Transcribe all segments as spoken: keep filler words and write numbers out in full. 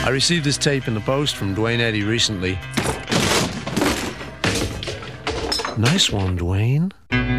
I received this tape in the post from Duane Eddy recently. Nice one, Duane.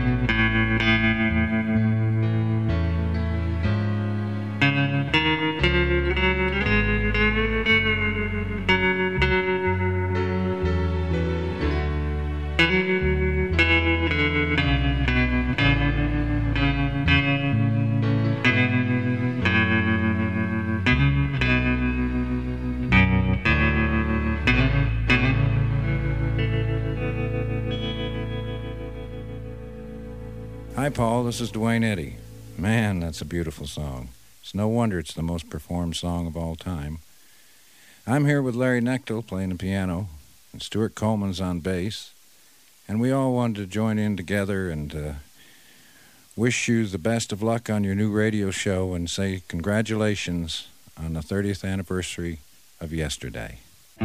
Hi, Paul. This is Duane Eddy. Man, that's a beautiful song. It's no wonder it's the most performed song of all time. I'm here with Larry Knechtel playing the piano, and Stuart Coleman's on bass, and we all wanted to join in together and uh, wish you the best of luck on your new radio show and say congratulations on the thirtieth anniversary of yesterday.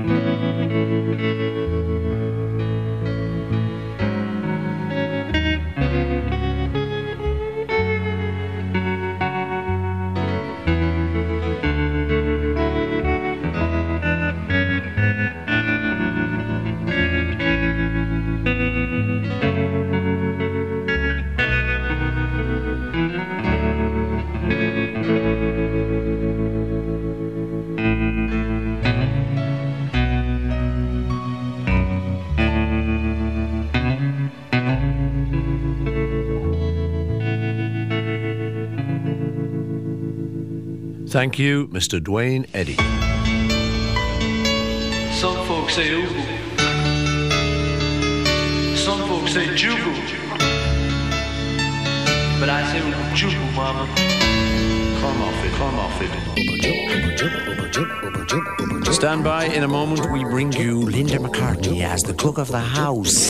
Thank you, Mister Duane Eddy. Some folks say ooh, some folks say jubu, but I say ooh, jubu, mama. Come off it, come off it. Stand by. In a moment, we bring you Linda McCartney as the cook of the house.